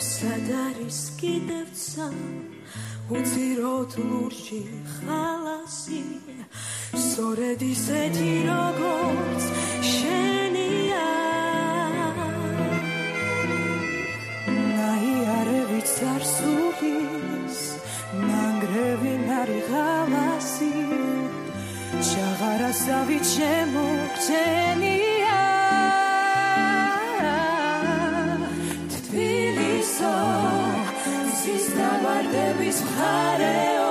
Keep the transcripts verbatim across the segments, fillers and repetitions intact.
სადარის კიდევცა უძიროთ ლურჯი ხალასი სწორედ ისეთი როგორც შენია ნაიარევით ზარსულის ნანგრევი ნარი ხალასი ჩაღარასავი ჩემო გრძენია თბილისო ზის დავარდების მხარეო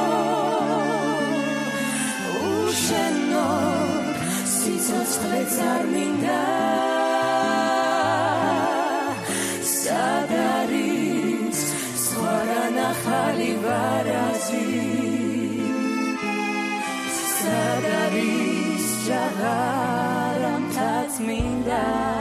უშენო სიცოცხლეც არ მინდა სად არის სხვაგან ახალი ვარაზი სად არის ჟაღარამთაც მინდა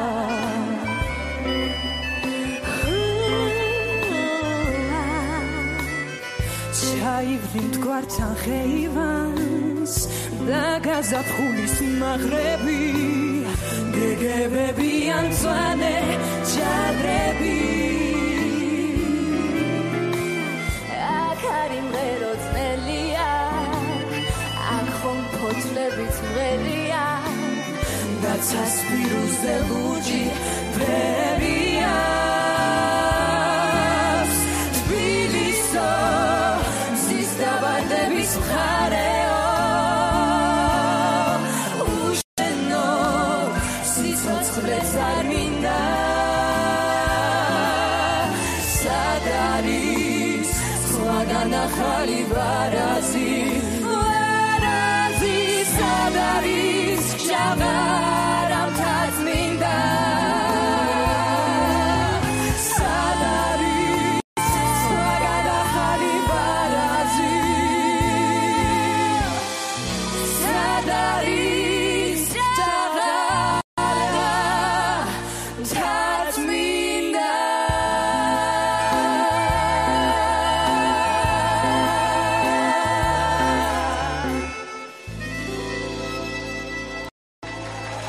ჩაივლი მტკვართან ხეივანს და გაზაფხულის მაღრები გეგებები ან მწვანე ჯადრები აქ არის მღერო ძნელია აქ ხომ ფოთლებიც მღერია და ცასპირუზე ლურჯი ფერია თბილისო ზის დავარდების მხარეო უშენო სიცოცხლეც არ მინდა სად არის სხვაგან ახალი ვარაზი ვარაზი სად არის ჟაღარამ